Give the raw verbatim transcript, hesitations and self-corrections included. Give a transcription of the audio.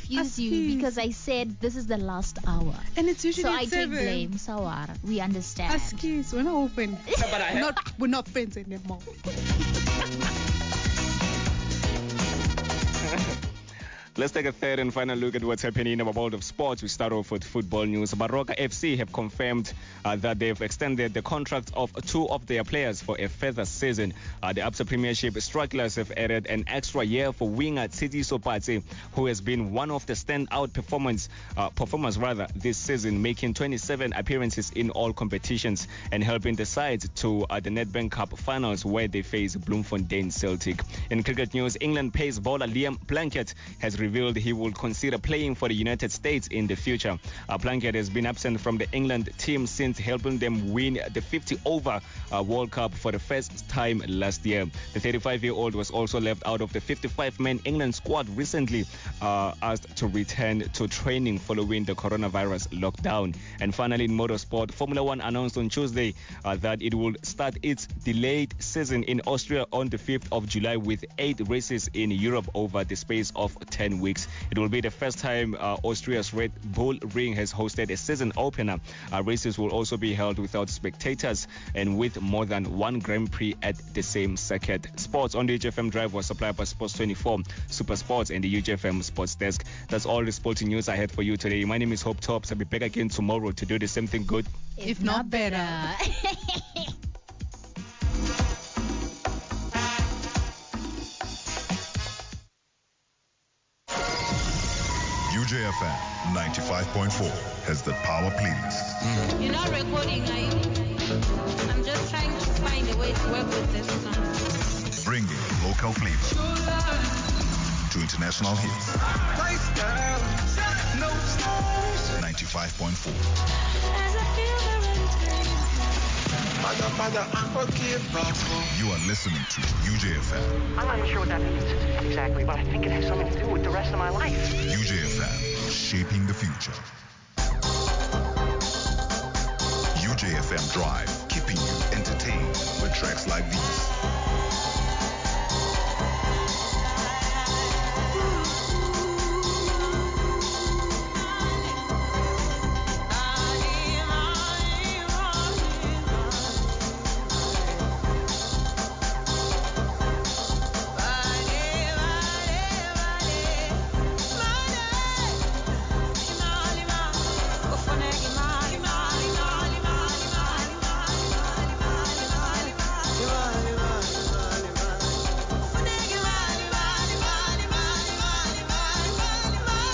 confuse you because I said this is the last hour. And it's usually so at I seven. take blame. Sawar, we understand. Askies, we're not open. But I we're, not, we're not friends anymore. Let's take a third and final look at what's happening in our world of sports. We start off with football news. Baroka F C have confirmed uh, that they've extended the contracts of two of their players for a further season. Uh, the Absa Premiership strugglers have added an extra year for winger Tsiti Sopatse, who has been one of the standout performance, uh, performers rather this season, making twenty-seven appearances in all competitions and helping the side to uh, the Nedbank Cup finals where they face Bloemfontein Celtic. In cricket news, England pace bowler Liam Plunkett has revealed he will consider playing for the United States in the future. Uh, Plunkett has been absent from the England team since helping them win the fifty over uh, World Cup for the first time last year. The thirty-five-year-old was also left out of the fifty-five man England squad recently, uh, asked to return to training following the coronavirus lockdown. And finally, in motorsport, Formula One announced on Tuesday uh, that it will start its delayed season in Austria on the fifth of July with eight races in Europe over the space of ten weeks. It will be the first time uh, Austria's Red Bull Ring has hosted a season opener. Uh, races will also be held without spectators and with more than one Grand Prix at the same circuit. Sports on the U G F M Drive was supplied by Sports twenty-four, Super Sports, and the U G F M Sports Desk. That's all the sporting news I had for you today. My name is Hope Tops. I'll be back again tomorrow to do the same thing good, If, If not better. U J F M ninety-five point four has the power please. You're not recording, are you? I'm just trying to find a way to work with this song. Bringing local flavor to international hits. ninety-five point four. As I feel the rain. Mother, mother, unforgivable. You are listening to U J F M. I'm not even sure what that means exactly, but I think it has something to do with the rest of my life. U J F M, shaping the future. U J F M Drive, keeping you entertained with tracks like these.